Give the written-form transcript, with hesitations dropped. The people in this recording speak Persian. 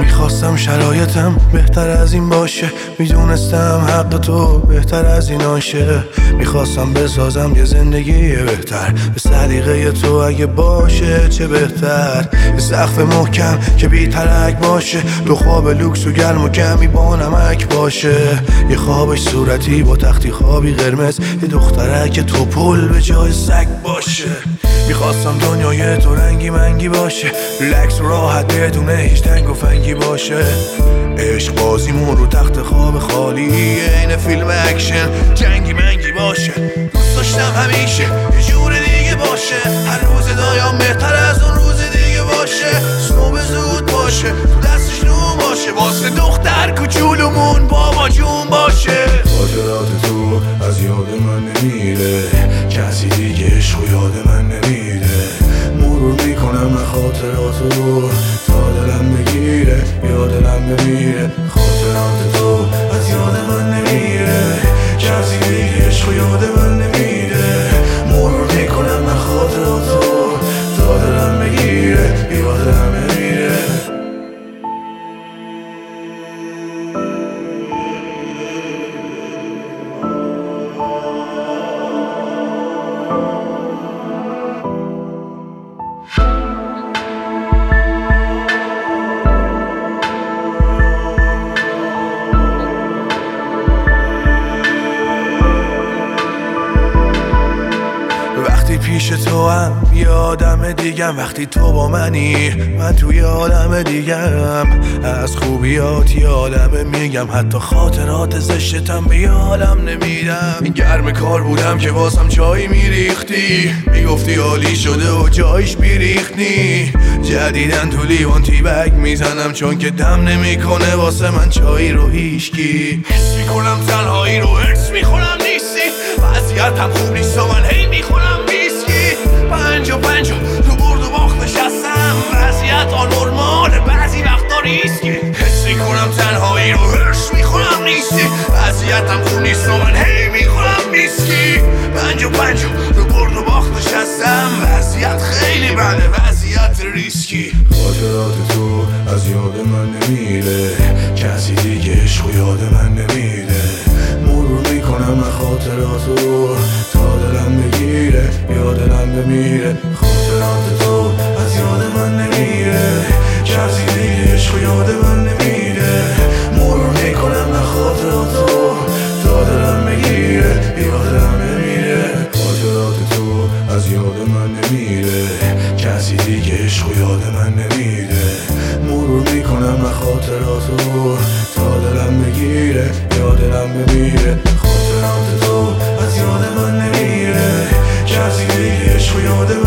میخواستم شرایطم بهتر از این باشه، میدونستم حق تو بهتر از این آشه. میخواستم بسازم یه زندگی بهتر به سلیقه تو، اگه باشه چه بهتر. یه سقف محکم که بی ترک باشه، دو خواب لوکس و گرم و کمی با نمک باشه. یه خوابش صورتی با تختی خوابی قرمز، یه دخترک توپل به جای سگ باشه. میخواستم دنیای تو رنگی منگی باشه، ریلکس و راحت بدون هیچ تنگ و فنگی باشه. عشق بازیمون رو تخت خواب خالی، این فیلم اکشن جنگی منگی باشه. دوست داشتم همیشه یه جور دیگه باشه، هر روز دایم بهتر از اون روز دیگه باشه. صبح زود باشه، تو دستش نون باشه، واسه دختر کوچولومون بابا جون باشه. خاطرات تو از یاد من نمیره، کسی دیگه عشق و یاد من نمیده. مرور میکنم من خاطراتو تا دلم بگیره یا دلم بمیره. خاطرات تو از یاد من نمیره، کسی دیگه عشق و یاد من نمیده. مرور میکنم من خاطراتو تا دلم بگیره یا دلم بمیره. وقتی پیش تو هم یه آدم دیگم، وقتی تو با منی من توی عالم دیگم. از خوبیات یه عالمه میگم، حتی خاطرات زشتم به عالم نمیدم. گرم کار بودم که واسم چای میریختی، میگفتی عالی شده و جایش بیریختی. جدیدن تو لیوان تیبک میزنم، چون که دم نمیکنه واسه من چای رو هیشکی. حس میکنم تنهایی رو حس میخونم نیستی، وضعیتم خوب نیست و من هی میخونم ویسکی. پنج و تو برد و باخت نشستم، وضعیت آنورماله بعضی وقتا ریسکی. حس میکنم تنهایی رو حس میخونم نیستی، وضعیتم خوب نیست و من هی میخونم ویسکی. پنج و تو برد و باخت نشستم، وضعیت خیلی بده، وضعیت ریسکی. خاطرات تو از یاد من نمیره، کسی دیگه عشق و یاد من نمیده. مرور میکنم من خاطراتو تا دلم بگیره یا دلم بمیره. خاطرات تو از یاد من نمیره، کسی دیگه عشق و یاد من نمیده. مرور میکنم من خاطراتو تا دلم بگیره یا دلم بمیره. خاطرات تو از یاد من نمیره، کسی دیگه عشق و یاد من نمیده. مرور میکنم من خاطراتو تا دلم بگیره یا دلم بمیره. خاطرات تو از یاد من نمیره، کسی دیگه عشق و یاد